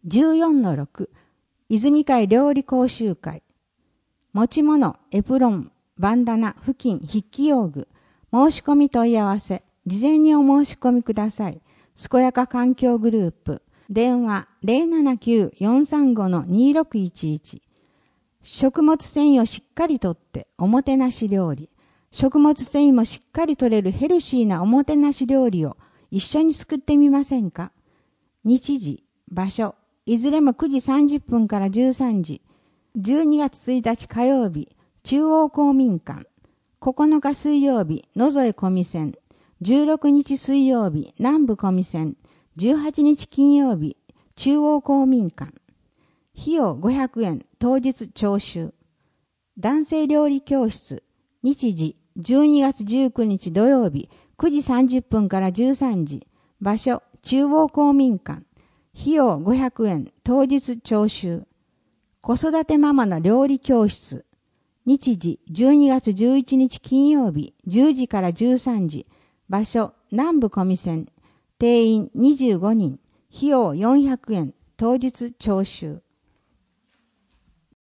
14-6 泉会料理講習会持ち物、エプロン、バンダナ、布巾、筆記用具、申し込み問い合わせ、事前にお申し込みください。健やか環境グループ、電話 079-435-2611。食物繊維をしっかりとっておもてなし料理。食物繊維もしっかりとれるヘルシーなおもてなし料理を一緒に作ってみませんか？日時、場所、いずれも9時30分から13時。12月1日火曜日、中央公民館。9日水曜日、野添小見線。16日水曜日、南部小見線。18日金曜日、中央公民館。費用500円、当日徴収。男性料理教室。日時、12月19日土曜日、9時30分から13時。場所、中央公民館。費用500円、当日徴収。子育てママの料理教室。日時、12月11日金曜日、10時から13時。場所、南部小見線。定員25人。費用400円、当日徴収。